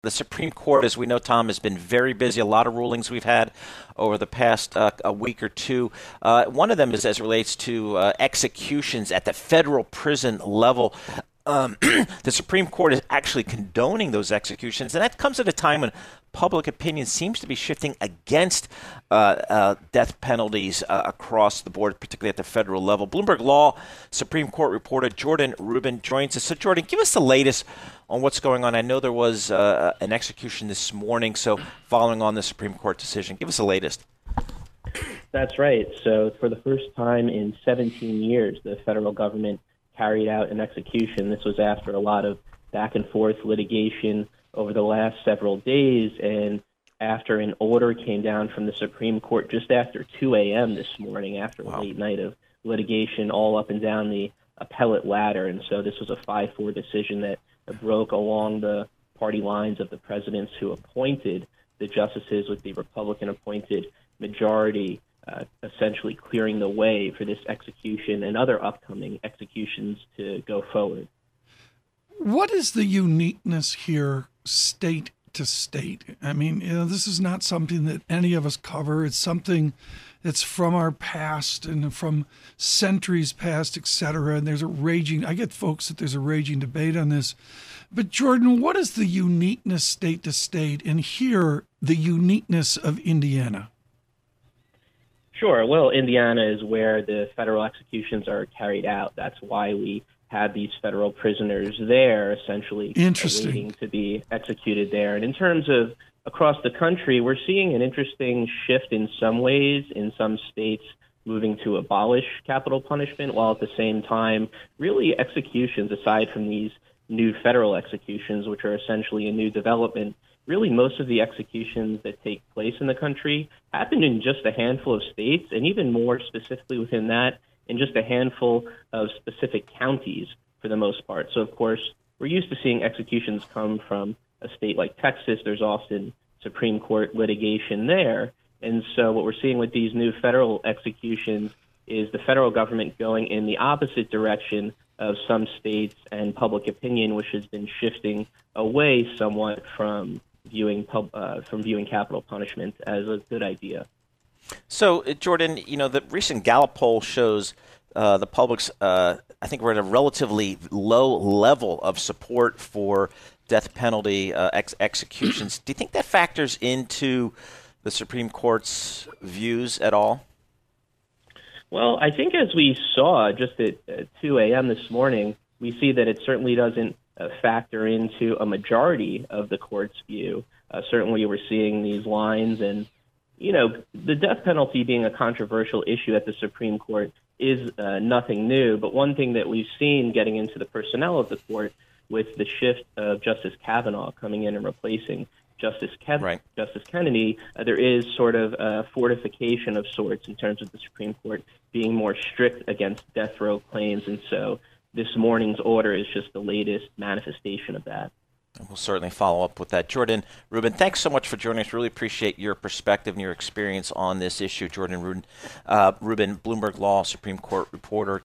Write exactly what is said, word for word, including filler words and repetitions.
The Supreme Court, as we know, Tom, has been very busy. A lot of rulings we've had over the past uh, a week or two. Uh, one of them is as it relates to uh, executions at the federal prison level. Um, the Supreme Court is actually condoning those executions, and that comes at a time when public opinion seems to be shifting against uh, uh, death penalties uh, across the board, particularly at the federal level. Bloomberg Law Supreme Court reporter Jordan Rubin joins us. So, Jordan, give us the latest on what's going on. I know there was uh, an execution this morning, so following on the Supreme Court decision, give us the latest. That's right. So, for the first time in seventeen years, the federal government carried out an execution. This was after a lot of back and forth litigation over the last several days, and after an order came down from the Supreme Court just after two a.m. this morning, after Wow. a late night of litigation all up and down the appellate ladder. And so this was a five four decision that broke along the party lines of the presidents who appointed the justices, with the Republican-appointed majority uh, essentially clearing the way for this execution and other upcoming executions to go forward. What is the uniqueness here, state to state? I mean, you know, this is not something that any of us cover. It's something that's from our past and from centuries past, et cetera. And there's a raging, I get folks that there's a raging debate on this. But Jordan, what is the uniqueness state to state? And here, the uniqueness of Indiana? Sure. Well, Indiana is where the federal executions are carried out. That's why we have these federal prisoners there, essentially waiting to be executed there. And in terms of across the country, we're seeing an interesting shift in some ways, in some states moving to abolish capital punishment, while at the same time, really executions, aside from these new federal executions, which are essentially a new development, really most of the executions that take place in the country happen in just a handful of states, and even more specifically within that, in just a handful of specific counties for the most part. So, of course, we're used to seeing executions come from a state like Texas. There's often Supreme Court litigation there. And so what we're seeing with these new federal executions is the federal government going in the opposite direction of some states and public opinion, which has been shifting away somewhat from viewing pub, uh, from viewing capital punishment as a good idea. So, uh, Jordan, you know, the recent Gallup poll shows uh, the public's, uh, I think we're at a relatively low level of support for death penalty uh, ex- executions. Do you think that factors into the Supreme Court's views at all? Well, I think as we saw just at uh, two a.m. this morning, we see that it certainly doesn't uh, factor into a majority of the court's view. Uh, certainly we're seeing these lines, and, you know, the death penalty being a controversial issue at the Supreme Court is uh, nothing new. But one thing that we've seen getting into the personnel of the court with the shift of Justice Kavanaugh coming in and replacing Justice, Kev- right. Justice Kennedy, uh, there is sort of a fortification of sorts in terms of the Supreme Court being more strict against death row claims. And so this morning's order is just the latest manifestation of that. We'll certainly follow up with that. Jordan Rubin, thanks so much for joining us. Really appreciate your perspective and your experience on this issue. Jordan Rubin, uh, Rubin, Bloomberg Law Supreme Court reporter.